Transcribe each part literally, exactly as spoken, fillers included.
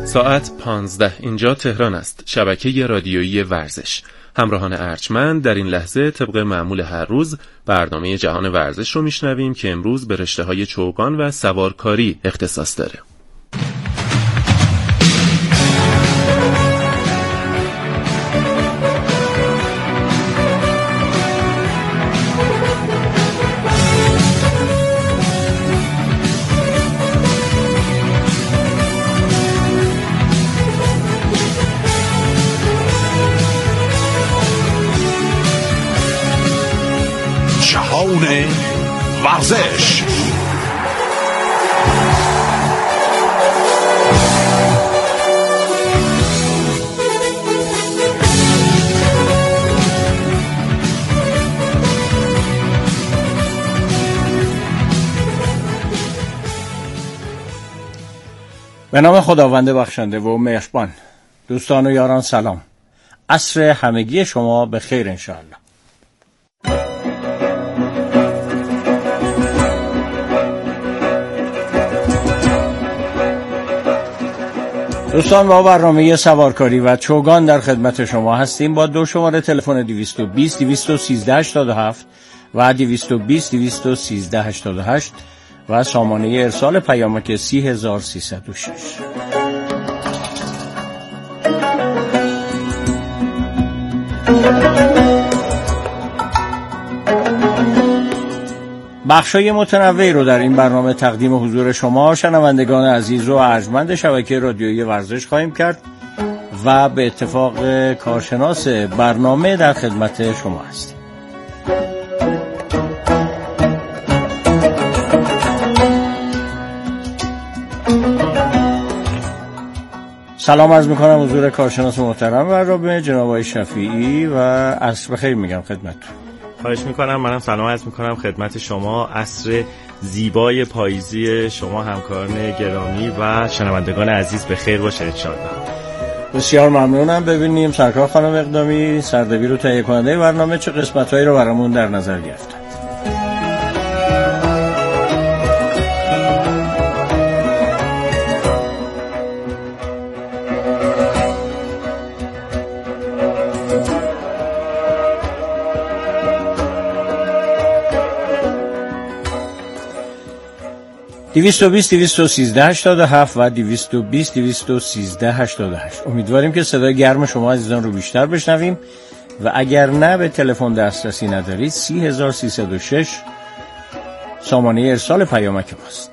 ساعت پانزده، اینجا تهران است. شبکه رادیویی ورزش. همراهان ارجمند در این لحظه طبق معمول هر روز برنامه جهان ورزش رو میشنویم که امروز به رشته‌های چوگان و سوارکاری اختصاص داره. ورزش. به نام خداوند بخشنده و مهربان. دوستان و یاران سلام. عصر همگی شما به خیر انشاءالله. دوستان، با برنامه سوارکاری و چوگان در خدمت شما هستیم با دو شماره تلفن دویست و بیست دویست و سیزده هشتاد و هفت و دویست و بیست دویست و سیزده هشتاد و هشت و سامانه ارسال پیامک سی هزار سیصد و شش. بخشای متنوعی رو در این برنامه تقدیم حضور شما شنوندگان عزیز و ارجمند شبکه رادیویی ورزش خواهیم کرد و به اتفاق کارشناس برنامه در خدمت شما هستیم. سلام عرض میکنم حضور کارشناس محترم برنامه جناب آقای شفیعی و عصر بخیر میگم خدمتتون. خواهش میکنم. منم سلام عرض میکنم خدمت شما. عصر زیبای پاییزی شما همکاران گرامی و شنوندگان عزیز به خیر باشه انشاءالله. بسیار ممنونم. ببینیم سرکار خانم اقدامی سردبیر و تهیه کننده برنامه چه قسمت‌هایی رو برامون در نظر گرفتن. دویست و بیست دویست و سیزده هشتاد و هفت و دویست و بیست دویست و سیزده هشتاد و هشت. امیدواریم که صدای گرم شما عزیزان رو بیشتر بشنویم و اگر نه به تلفن دسترسی ندارید سی هزار سیصد و شش سامانه ارسال پیامک ماست.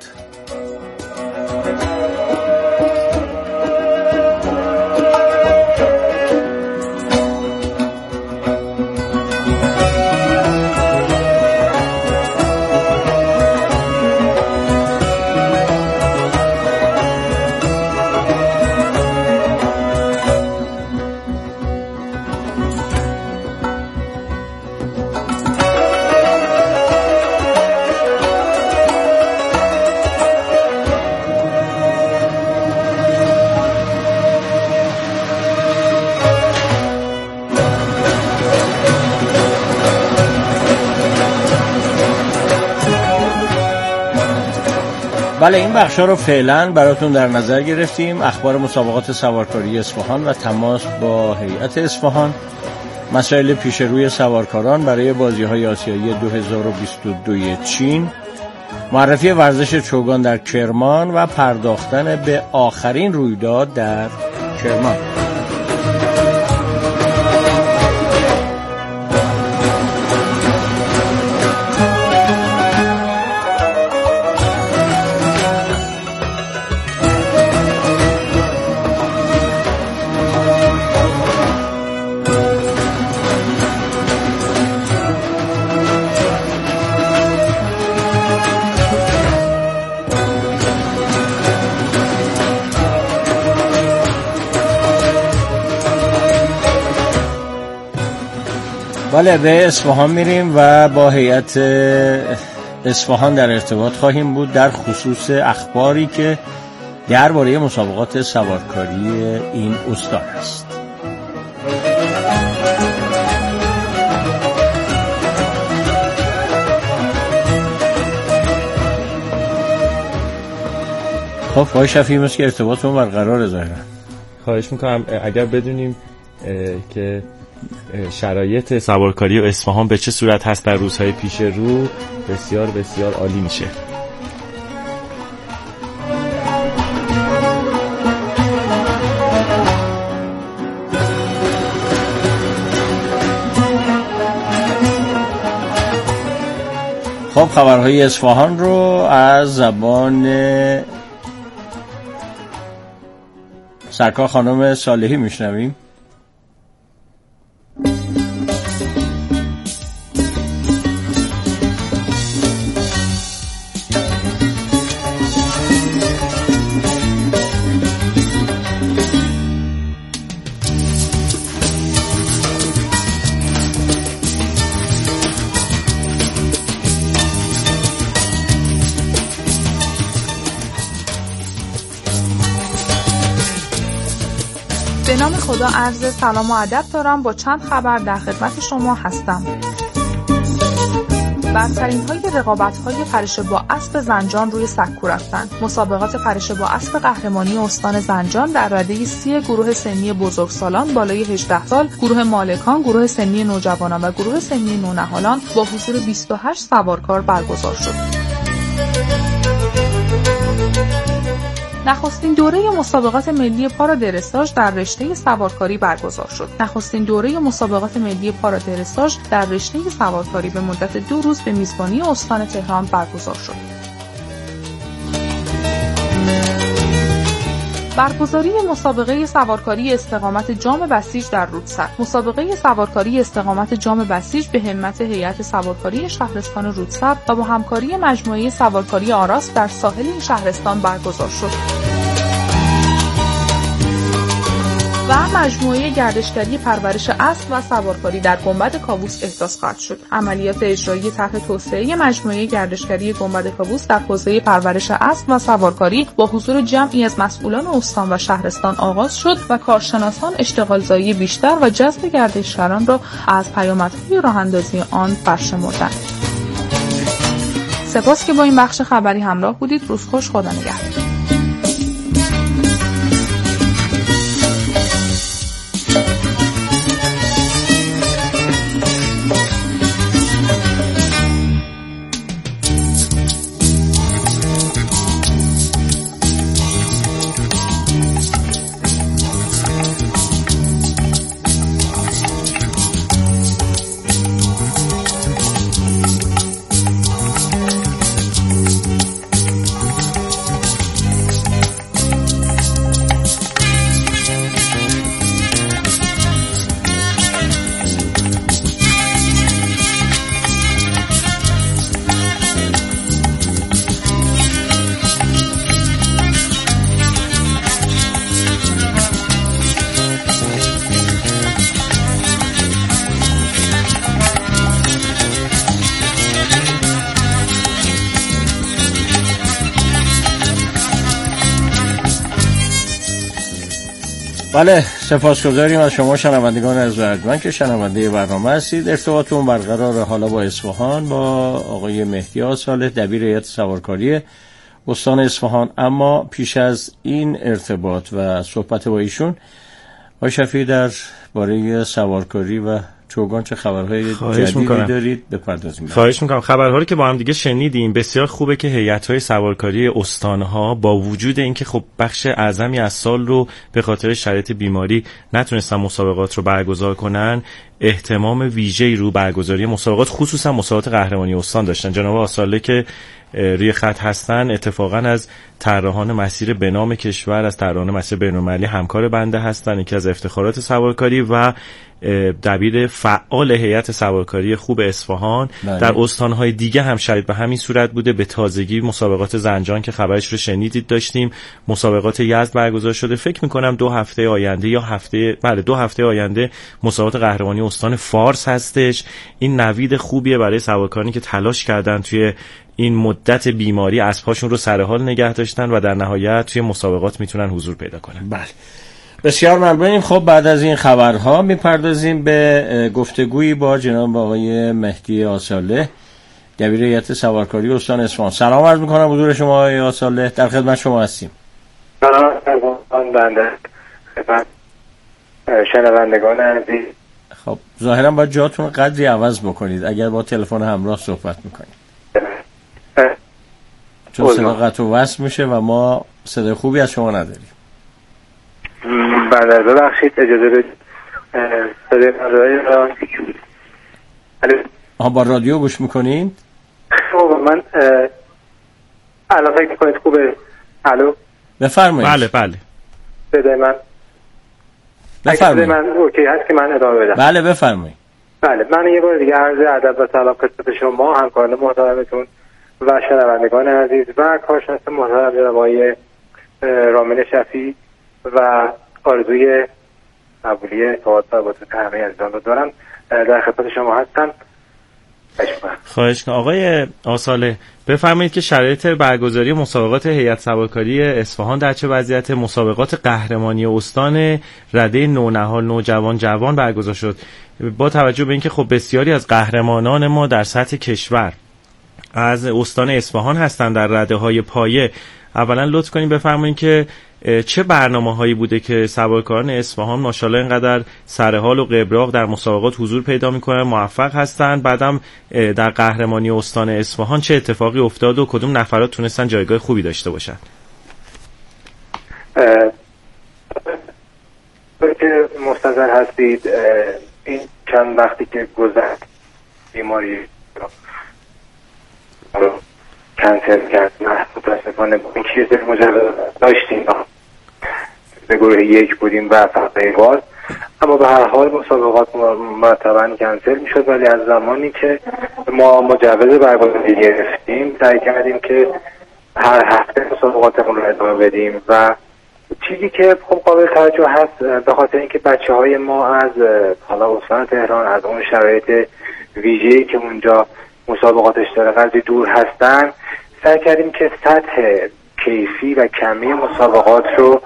بله، این بخشا رو فعلا براتون در نظر گرفتیم. اخبار مسابقات سوارکاری اصفهان و تماس با هیئت اصفهان، مسائل پیش روی سوارکاران برای بازی‌های آسیایی دو هزار و بیست و دو چین، معرفی ورزش چوگان در کرمان و پرداختن به آخرین رویداد در کرمان. بله، به اصفهان میریم و با هیئت اصفهان در ارتباط خواهیم بود در خصوص اخباری که درباره مسابقات سوارکاری این استان است. خب آقای شفیعی مثل که ارتباطمون برقرار ظاهرا. خواهش میکنم اگر بدونیم که شرایط سوارکاری و اصفهان به چه صورت هست در روزهای پیش رو بسیار بسیار عالی میشه. خب خبرهای اصفهان رو از زبان سرکار خانم صالحی میشنویم. به نام خدا عرض سلام و ادب دارم. با چند خبر در خدمت شما هستم. برترین های رقابت های پرش با اسب زنجان روی سکو رفتن. مسابقات پرش با اسب قهرمانی استان زنجان در رده سی گروه سنی بزرگسالان بالای هجده سال، گروه مالکان، گروه سنی نوجوانان و گروه سنی نونهالان با حضور بیست و هشت سوارکار برگزار شد. نخستین دوره مسابقات ملی پارادرساژ در رشته سوارکاری برگزار شد. نخستین دوره مسابقات ملی پارادرساژ در رشته سوارکاری به مدت دو روز به میزبانی استان تهران برگزار شد. برگزاری مسابقه سوارکاری استقامت جام بسیج در رودسر. مسابقه سوارکاری استقامت جام بسیج به همت هیئت سوارکاری شهرستان رودسر و با همکاری مجموعه سوارکاری آراس در ساحل این شهرستان برگزار شد. و مجموعه گردشگری پرورش اسب و سوارکاری در گنبد کاووس احداث خواهد شد. عملیات اجرایی طرح توسعه مجموعه گردشگری گنبد کاووس در حوزه پرورش اسب و سوارکاری با حضور جمعی از مسئولان استان و شهرستان آغاز شد و کارشناسان اشتغالزایی بیشتر و جذب گردشگران را از پیامدهای راه‌اندازی آن برشمردند. سپاس که با این بخش خبری همراه بودید. روز خوش، خدا نگهدار. بله، سپاسگزاریم از شما شنوندگان ارجمند که شنونده برنامه هستید. ارتباطمون برقرار حالا با اصفهان با آقای مهدی آصالح، دبیر هیئت سوارکاری استان اصفهان. اما پیش از این ارتباط و صحبت با ایشون، آقای شفیعی در باره سوارکاری و چوگان چه خبرهای جدیدی دارید بپردازیم؟ خواهش میکنم. خبرها رو که با هم دیگه شنیدیم، بسیار خوبه که هیئت‌های سوارکاری استان‌ها با وجود اینکه خب بخش اعظمی از سال رو به خاطر شرایط بیماری نتونستن مسابقات رو برگزار کنن، اهتمام ویژه‌ای رو برگزاری مسابقات خصوصا مسابقات قهرمانی استان داشتن. جناب آصالح که روی خط هستن اتفاقا از طراحان مسیر به نام کشور، از طراحان مسیر بین‌المللی همکار بنده هستن، یکی از افتخارات سوارکاری و دبیر فعال هیئت سوارکاری خوب اصفهان. بله. در استان‌های دیگه هم شاید به همین صورت بوده. به تازگی مسابقات زنجان که خبرش رو شنیدید داشتیم، مسابقات یزد برگزار شده. فکر می‌کنم دو هفته آینده یا هفته بله دو هفته آینده مسابقات قهرمانی استان فارس هستش. این نوید خوبیه برای سوارکارانی که تلاش کردن توی این مدت بیماری اسب‌هاشون رو سر حال نگه داشتن و در نهایت توی مسابقات میتونن حضور پیدا کنن. بله، بسیار ممنونیم. خب بعد از این خبرها میپردازیم به گفتگویی با جناب آقای مهدی آصالح، دبیر هیئت سوارکاری استان اصفهان. سلام عرض میکنم حضور شما آقای آصالح، در خدمت شما هستیم. سلام بنده خدمت شنوندگان عزیز. خب ظاهرا باید جاتون قدری عوض بکنید اگر با تلفن همراه صحبت میکنید، چون صدا قطع و وصل میشه و ما صدای خوبی از شما نداریم. بله ببخشید اجازه بدید صدای رادیو رو آها با رادیو گوش میکنین؟ خب من الان فکر میکنید خوبه؟ الو بفرمایید. بله بله صدای من بفرمایید. من اوکی هست که من ادامه بدم؟ بله بفرمایید. بله من یه بار دیگه عرض ادب و سلام خدمت شما همکاران محترمتون و شنوندگان عزیز و کارشناس محترم جناب آقای رامین شفیع و آرزوی قبولی توات باتون همه عزیزان رو دارم. در خدمت شما هستم. خواهش کنم. آقای آصالح بفرمایید که شرایط برگزاری مسابقات هیئت سوارکاری اصفهان در چه وضعیت؟ مسابقات قهرمانی استان رده نونهال نوجوان جوان برگزار شد با توجه به اینکه خب بسیاری از قهرمانان ما در سطح کشور از استان اصفهان هستند در رده‌های پایه. اولا لطف کنید بفرمایید که چه برنامه‌هایی بوده که سوارکاران اصفهان ماشاءالله اینقدر سرحال و قبراق در مسابقات حضور پیدا می‌کنن، موفق هستند. بعدم در قهرمانی استان اصفهان چه اتفاقی افتاد و کدوم نفرات تونستن جایگاه خوبی داشته باشن؟ که مستظر هستید این چند وقتی که گذشت بیماری کنسل کرد متاسفانه این چیز مجرد داشتیم به گروه یک بودیم و فقط باز، اما به هر حال مسابقات مرتبا کنسل میشد. ولی از زمانی که ما مجوز برگزاری گرفتیم سعی کردیم که هر هفته مسابقاتمون رو ادامه بدیم و چیزی که خب قابل توجه هست به خاطر اینکه بچه های ما از حالا استان تهران از اون شرایط ویژه‌ای که اونجا مسابقاتش داره قدری دور هستن، سعی کردیم که سطح کیفی و کمی مسابقات رو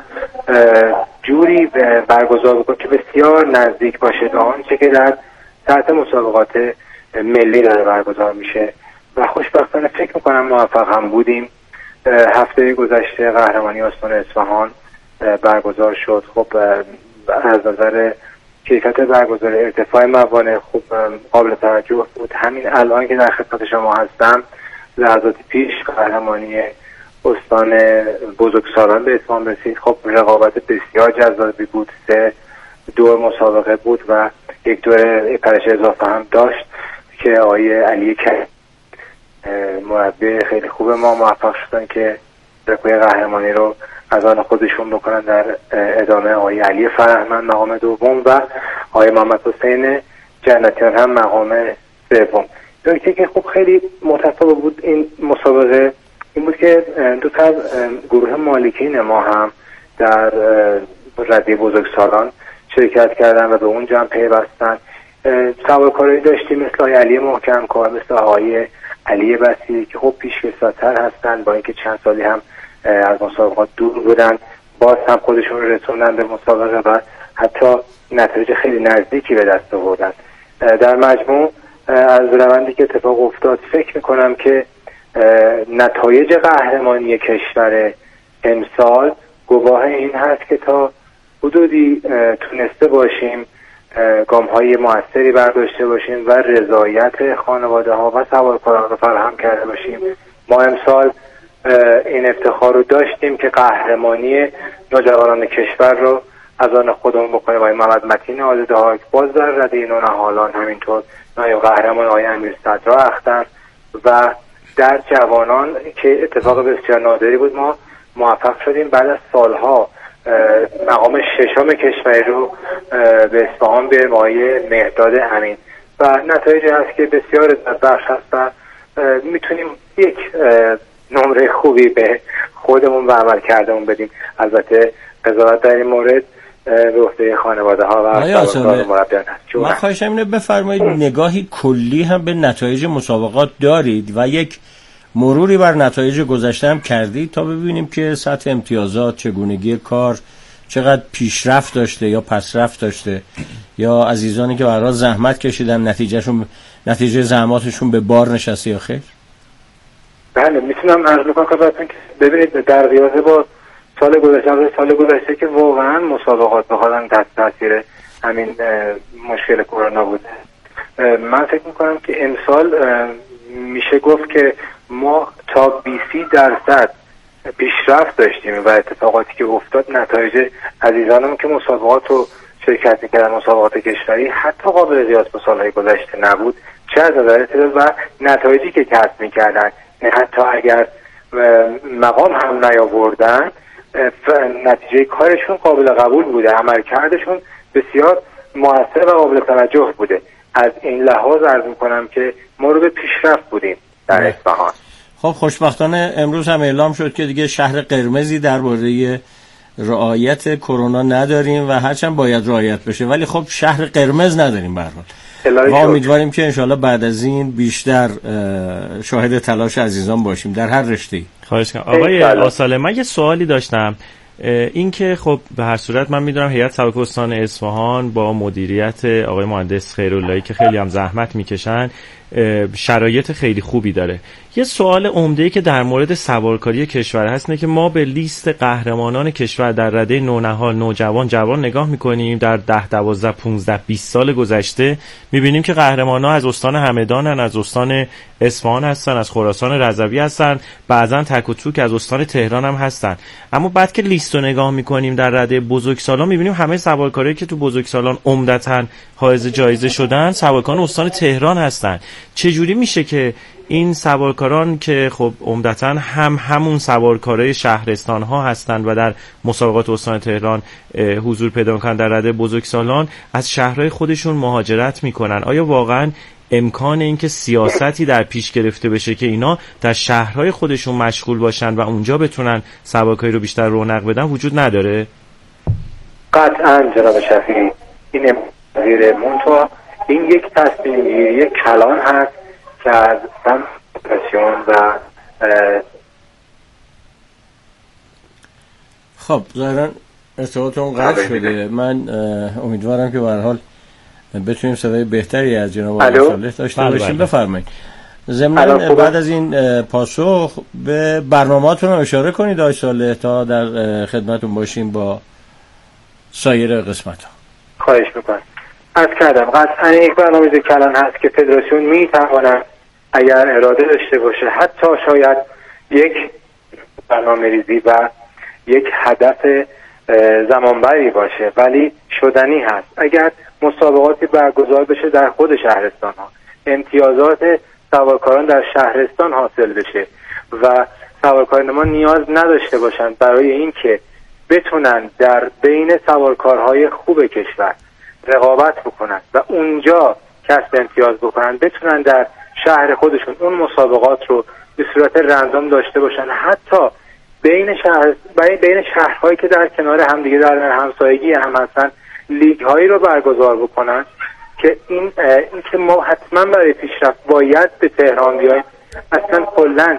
جوری برگزار بکنیم که بسیار نزدیک باشه به آنچه که در سطح مسابقات ملی داره برگزار میشه و خوشبختانه فکر میکنم موفق هم بودیم. هفته گذشته قهرمانی استان اصفهان برگزار شد. خب از نظر کیفیت برگزار ارتفاع موانع خوب قابل توجه بود. همین الان که در خدمت شما هستم لحظات پیش قهرمانی استان بزرگسالان به اتمام رسید. خب رقابت بسیار جذابی بود، سه دور مسابقه بود و یک دور پرش اضافه هم داشت که آقای علی کریمی مربی خیلی خوب ما موفق شدن که رکوی قهرمانی رو از آن خودشون بکنن در ادامه آقای علی فرهمند مقام دوم و آقای محمد حسین جنتیان هم مقام سوم. نکته که خوب خیلی متفاوت بود این مسابقه این بود که دو تا از گروه مالکین ما هم در رده بزرگسالان شرکت کردن و به اون جمع پیوستن. سوارکارایی داشتیم مثل آقای علی محکم کار، مثل آقای علی بصیری که خب پیشکسوت‌تر هستن، با اینکه چند سالی هم از مسابقات دور بودن باز هم خودشون رو رسوندن به مسابقه و حتی نتایج خیلی نزدیکی به دست آوردن. در مجموع از روندی که اتفاق افتاد فکر میکنم که نتایج قهرمانی کشور امسال گواه این هست که تا حدودی تونسته باشیم گام‌های موثری برداشته باشیم و رضایت خانواده ها و سوارکاران رو فراهم کرده باشیم. ما امسال این افتخار رو داشتیم که قهرمانی نوجوانان کشور رو از آن خودمون بکنیم. آقای محمد متین آزاده‌هاک باز در رده نونهالان، همینطور نایب قهرمان آقای امیر صدرا اختر و در جوانان که اتفاق بسیار نادری بود ما موفق شدیم بعد از سالها مقام ششم کشوری رو به اصفهان بیاریم آقای مهداد امین و نتایج هست که بسیار بخش هست و میتونیم یک نمره خوبی به خودمون و عمل کردمون بدیم. البته قضاوت در این مورد به عهده خانواده ها و مربیان هست. من خواهشم اینه بفرمایید نگاهی کلی هم به نتایج مسابقات دارید و یک مروری بر نتایج گذشته هم کردید تا ببینیم که سطح امتیازات، چگونگی کار چقدر پیشرفت داشته یا پسرفت داشته یا عزیزانی که برای زحمت کشیدن نتیجهشون نتیجه زحماتشون به بار نشسته یا خیر؟ بله میتونم عرض بکنم خدمتتون که ببینید در ریاضه با سال گذشته سال گذشته که واقعا مسابقات بخوادن تحت تاثیر همین مشکل کرونا بوده، من فکر میکنم که امسال میشه گفت که ما تا بیست درصد پیشرفت داشتیم و اتفاقاتی که افتاد نتایج عزیزانم که مسابقات رو شرکت میکردن، مسابقات کشوری، حتی قابل قیاس با سالهای گذشته نبود، چه از نظر تعداد و نتایجی که کسب میکردن. حتی اگر مقام هم نیاوردن نتیجه کارشون قابل قبول بوده، عملکردشون بسیار موثر و قابل توجه بوده. از این لحاظ عرض میکنم که ما رو به پیشرفت بودیم در اصفهان. خب خوشبختانه امروز هم اعلام شد که دیگه شهر قرمزی درباره رعایت کرونا نداریم و هرچند باید رعایت بشه ولی خب شهر قرمز نداریم به هر حال. ما امیدواریم که انشالله بعد از این بیشتر شاهد تلاش عزیزان باشیم در هر رشته‌ای. خواهش کنم. آقای آساله، من یه سوالی داشتم، این که خب به هر صورت من میدونم هیئت سبک استان اصفهان با مدیریت آقای مهندس خیراللهی که خیلی هم زحمت میکشن شرایط خیلی خوبی داره. یه سوال عمده‌ای که در مورد سوارکاری کشور هست اینه که ما به لیست قهرمانان کشور در رده نونهال، نوجوان، جوان نگاه میکنیم. در ده، دوازده، پانزده، بیست سال گذشته میبینیم که قهرمانان از استان همدانن، از استان اصفهان هستن، از خراسان رضوی هستن، بعضا تک و توک از استان تهران هم هستن. اما بعد که لیست رو نگاه میکنیم در رده بزرگسالان میبینیم همه سوارکارایی که تو بزرگسالان عمدتاً حائز جایزه شدن سوارکاران استان تهران هستن. چجوری میشه که این سوارکاران که خب عمدتاً هم همون سوارکارای شهرستان ها هستند و در مسابقات استان تهران حضور پیدا میکنن در رده بزرگسالان از شهرهای خودشون مهاجرت میکنن؟ آیا واقعاً امکان این که سیاستی در پیش گرفته بشه که اینا در شهرهای خودشون مشغول باشن و اونجا بتونن سوارکاری رو بیشتر رونق بدن وجود نداره؟ قطعاً جناب شفیعی این امکان منتها این یک تصمیم گیری کلان هست که از فدراسیون و خب ظاهراً ارتباطمون قطع شده. من امیدوارم که به هر حال بتونیم صدای بهتری از جناب آقای صالح داشته باشیم. بفرمایید. ضمن بعد از این پاسخ به برنامه‌تون اشاره کنید آقای صالح تا در خدمتتون باشیم با سایر قسمت‌ها. خواهش می‌کنم. از کردم قطعا یک برنامه کلان هست که فدراسیون میتواند اگر اراده داشته باشه حتی شاید یک برنامه ریزی و یک هدف زمانبری باشه ولی شدنی هست. اگر مسابقاتی برگزار بشه در خود شهرستان ها، امتیازات سوارکاران در شهرستان حاصل بشه و سوارکاران ما نیاز نداشته باشند برای اینکه بتونن در بین سوارکارهای خوب کشور رقابت بکنن و اونجا کسب امتیاز بکنن، بتونن در شهر خودشون اون مسابقات رو به صورت رندوم داشته باشن، حتی بین شهر بین شهرهایی که در کنار هم دیگه در همسایگی هم هستن لیگ هایی رو برگزار بکنن که این این که ما حتما برای پیشرفت باید به تهران بیایم. اصلا کلا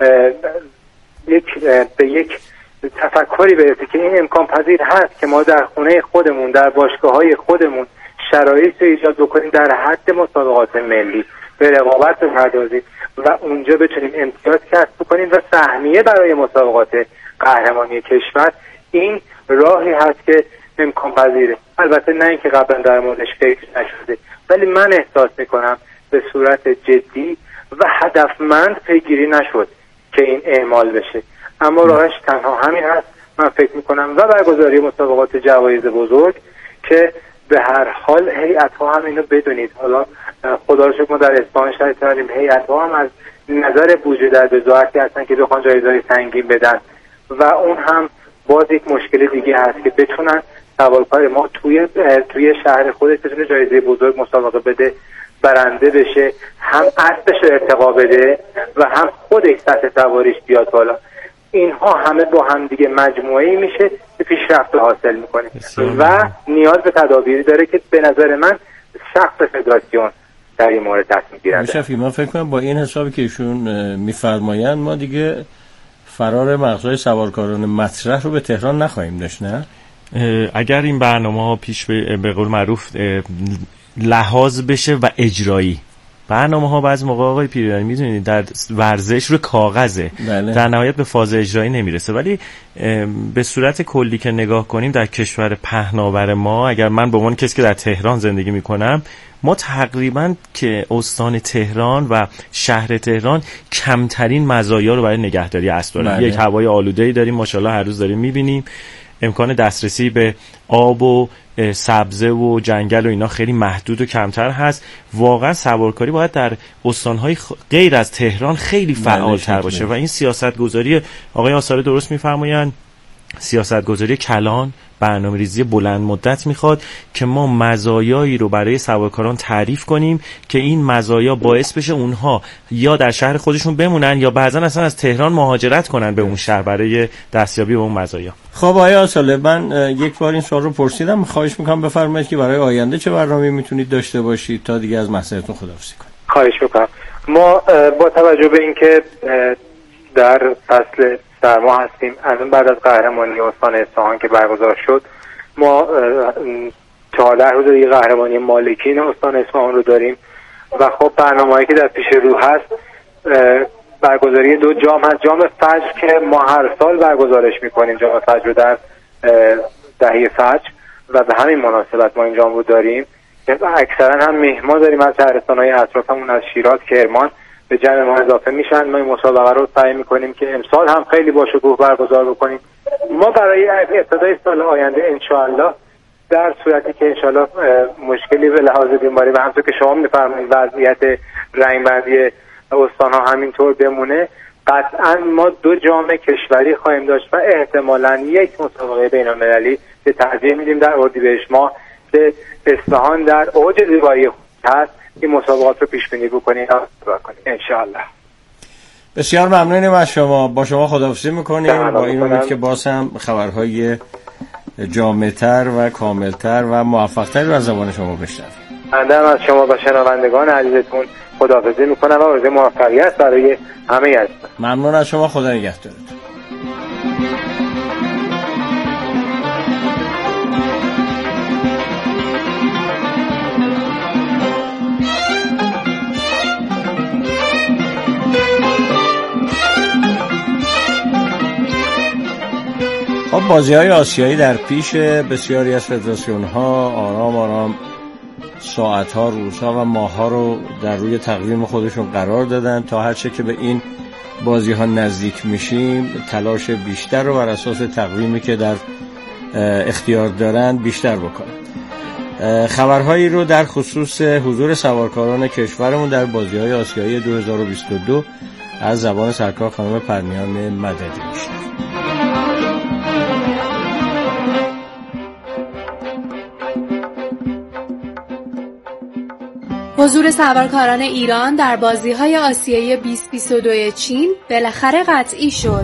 یک به یک تفکری برسه که این امکان پذیر هست که ما در خونه خودمون در باشگاه‌های خودمون شرایط رو ایجاد بکنیم در حد مسابقات ملی به رقابت بپردازیم و اونجا بتونیم امتیاز کسب بکنیم و سهمیه برای مسابقات قهرمانی کشور. این راهی هست که امکان پذیره. البته نه اینکه قبلا در موردش فکر نشده ولی من احساس میکنم به صورت جدی و هدفمند پیگیری نشد که این اعمال بشه. اما راهش تنها همین هست من فکر میکنم و برگزاری مسابقات جوایز بزرگ که به هر حال هیئت ها هم اینو بدونید. حالا خدا رو شکر ما در اصفهان شرایط داریم، هیئت ها هم از نظر بودجه در بضاعتی هستن که بخوان جایزه‌های سنگین بدن و اون هم باز یک مشکل دیگه هست که بتونن سوارکار ما توی توی شهر خودش بتونه جایزه بزرگ مسابقه بده، برنده بشه، هم اسبش ارتقا بده و هم خودش سطح سواریش بیاد بالا. اینها همه با هم دیگه مجموعه‌ای میشه که پیشرفت حاصل میکنه و نیاز به تدابیری داره که به نظر من شخص فدراسیون در این مورد تصمیم گیرنده. شفیع من فکر کنم با این حسابی که ایشون میفرمایند ما دیگه فرار مغزهای سوارکاران مطرح رو به تهران نخواهیم داشت. نه اگر این برنامه ها پیش به, به قول معروف لحاظ بشه و اجرایی برنامه‌ها بعضی موقع آقای پیریانی میدونید در ورزش رو کاغذه، بله. در نهایت به فاز اجرایی نمیرسه. ولی به صورت کلی که نگاه کنیم در کشور پهناور ما، اگر من به عنوان کسی که در تهران زندگی میکنم، ما تقریبا که استان تهران و شهر تهران کمترین مزایا رو برای نگهداری اسب داریم. یک هوای آلوده‌ای داریم ماشاءالله، هر روز داریم میبینیم. امکان دسترسی به آب و سبزه و جنگل و اینا خیلی محدود و کمتر هست. واقعا سوارکاری باید در استانهای غیر از تهران خیلی فعالتر باشه و این سیاست گذاری آقای آثار درست میفرمایند، سیاست گذاری کلان، برنامه‌ریزی بلند مدت میخواد که ما مزایایی رو برای سوارکاران تعریف کنیم که این مزایا باعث بشه اونها یا در شهر خودشون بمونن یا بعضا اصلا از تهران مهاجرت کنن به اون شهر برای دستیابی به اون مزایا. خب آقای آصاله، من یک بار این سوال رو پرسیدم، خواهش میکنم بفرمایید که برای آینده چه برنامه‌ای میتونید داشته باشید تا دیگه از مسئلهتون خداحافظی کنید. خواهش میکنم. ما با توجه به اینکه در فصل سرما هستیم، الان بعد از قهرمانی استان اصفهان که برگزار شد، ما چهارده روز دیگه قهرمانی مالکین استان اصفهان رو داریم و خب برنامه‌ای که در پیش رو هست برگزاری دو جام هست. جام فجر که ما هر سال برگزارش میکنیم، جام فجر رو در دهه فجر و به همین مناسبت ما این جام رو داریم. اکثرا هم مهمان داریم از شهرستان‌های اطرافمون، از شیراز، کرمان به جمع ما اضافه میشن. ما این مسابقه رو سعی میکنیم که امسال هم خیلی با شکوه برگزار بکنیم. ما برای ابتدای سال آینده انشاءالله، در صورتی که انشاءالله مشکلی به لحاظ بیماری و همونطور که شما میفرمایید وضعیت رنگبندی استان ها همینطور بمونه، قطعا ما دو جام کشوری خواهیم داشت و احتمالاً یک مسابقه بین‌المللی که ترجیح میدیم در اردیبهشت ماه که اصفهان در اوج زیبایی هست این مسابقات رو پیش بینی بکنیم و کنیم انشاءالله. بسیار ممنونیم از شما. با شما خداحافظی میکنیم با این امید که باز هم خبرهای جامع‌تر و کاملتر و موفق‌تر رو از زبان شما بشنویم. من از شما و شنوندگان عزیزتون خداحافظی میکنم و آرزوی موفقیت برای همه هستم. ممنون از شما. خدا نگهدارتون. خب بازی‌های آسیایی در پیش، بسیاری از فدراسیون‌ها آرام آرام ساعت‌ها، روزها و ماه‌ها رو در روی تقویم خودشون قرار دادن تا هرچه که به این بازی‌ها نزدیک میشیم تلاش بیشتر رو بر اساس تقویمی که در اختیار دارن بیشتر بکنن. خبرهایی رو در خصوص حضور سوارکاران کشورمون در بازی‌های آسیایی دو هزار و بیست و دو از زبان سرکار خانم پرنیان مددی میشنویم. حضور سوارکاران ایران در بازی‌های آسیایی بیست بیست و دو چین بالاخره قطعی شد.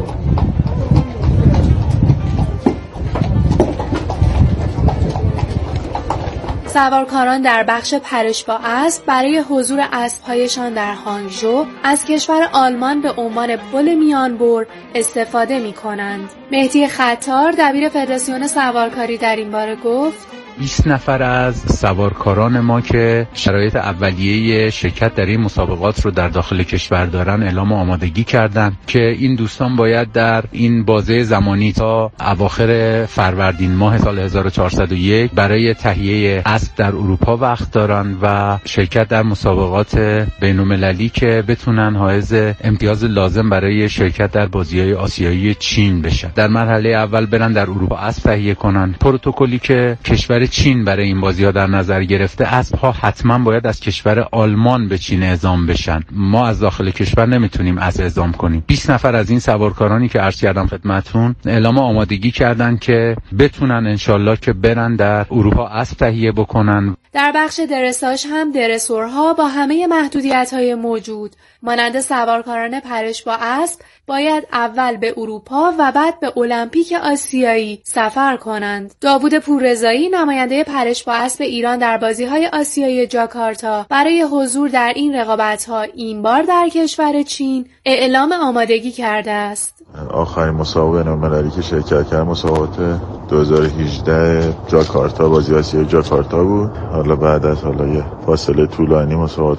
سوارکاران در بخش پرش با اسب برای حضور اسب‌هایشان در هانگژو از کشور آلمان به عنوان پل میانبر استفاده می‌کنند. مهدی خطار دبیر فدراسیون سوارکاری در این باره گفت: بیست نفر از سوارکاران ما که شرایط اولیه شرکت در این مسابقات رو در داخل کشور دارن اعلام آمادگی کردن که این دوستان باید در این بازه زمانی تا اواخر فروردین ماه سال هزار و چهارصد و یک برای تهیه اسب در اروپا وقت دارن و شرکت در مسابقات بین‌المللی که بتونن حائز امتیاز لازم برای شرکت در بازی‌های آسیایی چین بشن. در مرحله اول برن در اروپا اسب تهیه کنن. پروتکلی که کشور چین برای این بازی‌ها در نظر گرفته، اسب‌ها حتما باید از کشور آلمان به چین اعزام بشن. ما از داخل کشور نمیتونیم اسب اعزام کنیم. بیست نفر از این سوارکارانی که عرض کردم خدمتتون اعلام آمادگی کردن که بتونن انشالله که برن در اروپا اسب تهیه بکنن. در بخش درساژ هم درسورها با همه محدودیت‌های موجود مانند سوارکاران پرش با اسب باید اول به اروپا و بعد به المپیک آسیایی سفر کنند. داوود پوررضایی نماینده پرش با اسب ایران در بازی‌های آسیایی جاکارتا برای حضور در این رقابت‌ها این بار در کشور چین اعلام آمادگی کرده است. آخرین مسابقه بین‌المللی که شرکت کردم مسابقات دو هزار و هجده جاکارتا، بازی آسیایی جاکارتا بود. حالا بعد از حالا یه فاصله طولانی مسابقات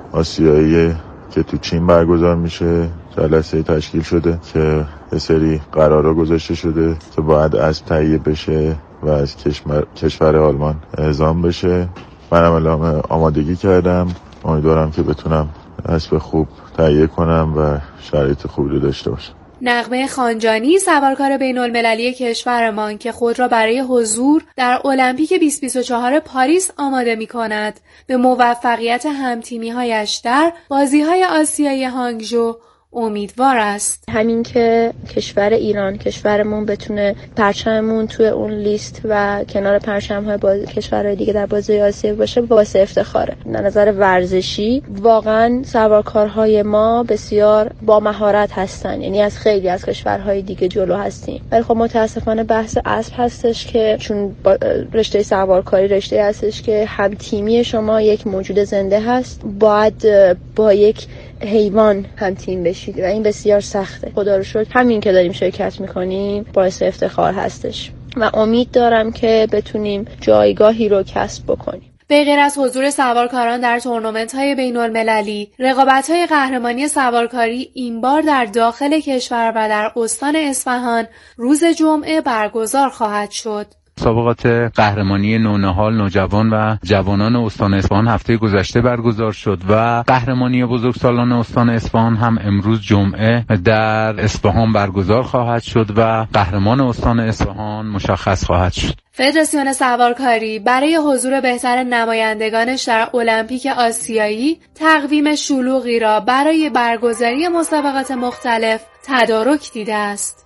آسیایی که تو چین برگزار میشه جلسه تشکیل شده که یه سری قرارا گذاشته شده که باید اسب تهیه بشه و از کشور, کشور آلمان اعزام بشه. منم الان آمادگی کردم، امیدوارم که بتونم اسب خوب تهیه کنم و شرایط خوبی رو داشته باشم. نغمه خانجانی سوارکار بین‌المللی کشورمان که خود را برای حضور در المپیک بیست بیست و چهار پاریس آماده می‌کند، به موفقیت همتیمی‌هایش در بازی‌های آسیایی هانگژو امیدوار است. همین که کشور ایران، کشورمون بتونه پرچممون توی اون لیست و کنار پرچم‌های باز... کشورهای دیگه در بازی آسیایی باشه باعث افتخاره. در نظر ورزشی واقعا سوارکارهای ما بسیار با مهارت هستن، یعنی از خیلی از کشورهای دیگه جلو هستیم. ولی خب متاسفانه بحث اسب هستش که چون رشته سوارکاری رشته هستش که هم تیمی شما یک موجود زنده هست، باید با یک حیوان هم تیم بشید و این بسیار سخته. خدا رو شکر همین که داریم شرکت میکنیم باعث افتخار هستش و امید دارم که بتونیم جایگاهی رو کسب بکنیم. به غیر از حضور سوارکاران در تورنمنت‌های بین‌المللی، رقابت‌های قهرمانی سوارکاری این بار در داخل کشور و در استان اصفهان روز جمعه برگزار خواهد شد. مسابقات قهرمانی نونهال، نوجوان و جوانان استان اصفهان هفته گذشته برگزار شد و قهرمانی بزرگسالان استان اصفهان هم امروز جمعه در اصفهان برگزار خواهد شد و قهرمان استان اصفهان مشخص خواهد شد. فدراسیون سوارکاری برای حضور بهتر نمایندگانش در المپیک آسیایی تقویم شلوغی را برای برگزاری مسابقات مختلف تدارک دیده است.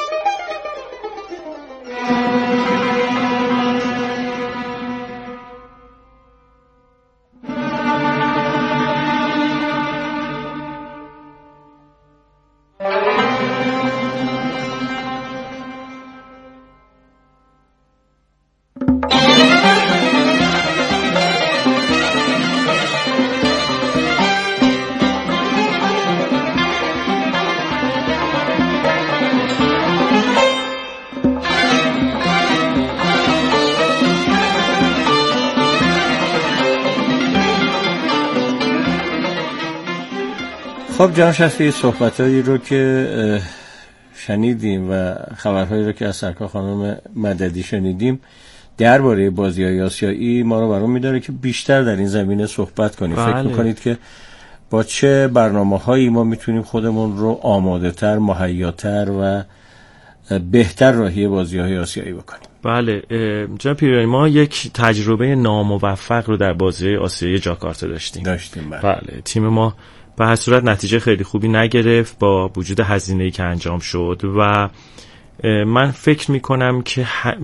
خب جان شفیعی، صحبتایی رو که شنیدیم و خبرهایی رو که از سرکار خانم مددی شنیدیم درباره بازی‌های آسیایی ما رو برام می‌داره که بیشتر در این زمینه صحبت کنیم. بله. فکر می‌کنید که با چه برنامه‌هایی ما می‌تونیم خودمون رو آماده‌تر، مهیاتر و بهتر راهی بازی‌های آسیایی بکنیم؟ بله جناب پیرانی، ما یک تجربه ناموفق رو در بازی‌های آسیایی جاکارتا داشتیم. داشتیم بله. بله تیم ما به هر صورت نتیجه خیلی خوبی نگرفت با وجود هزینه‌ای که انجام شد و من فکر میکنم که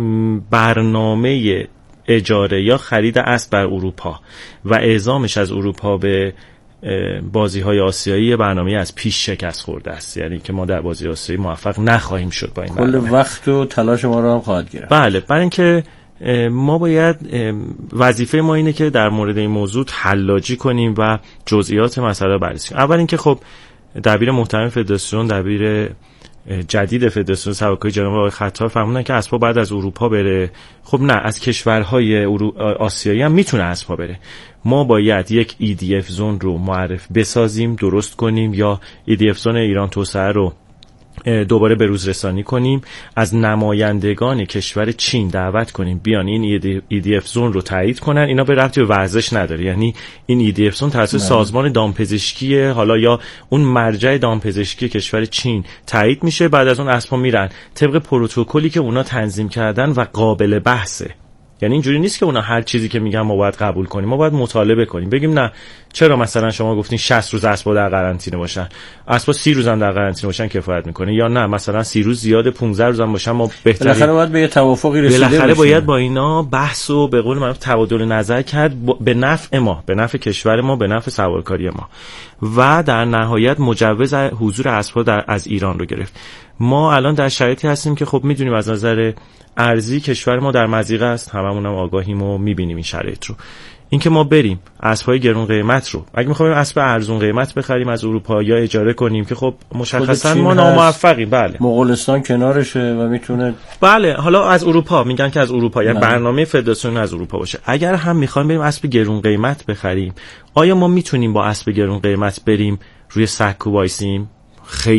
برنامه اجاره یا خرید اسب بر اروپا و اعزامش از اروپا به بازی‌های آسیایی برنامه از پیش شکست خورده است، یعنی که ما در بازی آسیایی موفق نخواهیم شد با این برنامه. کل وقت و تلاش ما رو هم خواهد گرفت. بله، برای اینکه ما باید وظیفه ما اینه که در مورد این موضوع حلاجی کنیم و جزئیات مسئله رو بررسی کنیم. اول اینکه خب دبیر محترم فدراسیون، دبیر جدید فدراسیون سوارکاری جناب آقای خطار فرمودن که اسبا بعد از اروپا بره. خب نه، از کشورهای آسیایی هم میتونه اسبا بره. ما باید یک ای دی اف زون رو معرف بسازیم، درست کنیم، یا ای دی اف زون ایران توسعه رو دوباره به روز رسانی کنیم، از نمایندگان کشور چین دعوت کنیم بیان این ای دی اف زون رو تایید کنن. اینا به ربطی به ورزش نداره، یعنی این ای دی اف زون توسط سازمان دامپزشکی حالا یا اون مرجع دامپزشکی کشور چین تایید میشه، بعد از اون اسبا میرن طبق پروتکلی که اونا تنظیم کردن و قابل بحثه. یعنی اینجوری نیست که اونا هر چیزی که میگن ما باید قبول کنیم، ما باید مطالبه کنیم، بگیم نه چرا مثلا شما گفتین شصت روز اسبا در قرنطینه باشن، اسبا سی روز هم در قرنطینه باشن کفایت میکنه، یا نه مثلا سی روز زیاد پانزده روز هم باشن ما بهتره. بالاخره باید به یه توافقی رسیده باشیم. بالاخره باید با اینا بحث و به قول معروف تبادل نظر کرد به نفع ما، به نفع کشور ما، به نفع سوارکاری ما، و در نهایت مجوز حضور اسبا در از ایران رو گرفت. ما الان در شرایطی هستیم که خب میدونیم از نظر ارزی کشور ما در مضیقه است، هممون هم آگاهیم و میبینیم این شرایط رو. اینکه ما بریم اسب‌های گرون قیمت رو، اگه می‌خوایم اسب ارزون قیمت بخریم از اروپا یا اجاره کنیم که خب مشخصا ما ناموفقیم. بله مغولستان کنارشه و میتونه، بله حالا از اروپا میگن که از اروپا، یعنی برنامه فدراسیون از اروپا باشه. اگر هم می‌خوایم بریم اسب گرون قیمت بخریم، آیا ما میتونیم با اسب گرون قیمت بریم روی سکو وایسیم؟ خیلی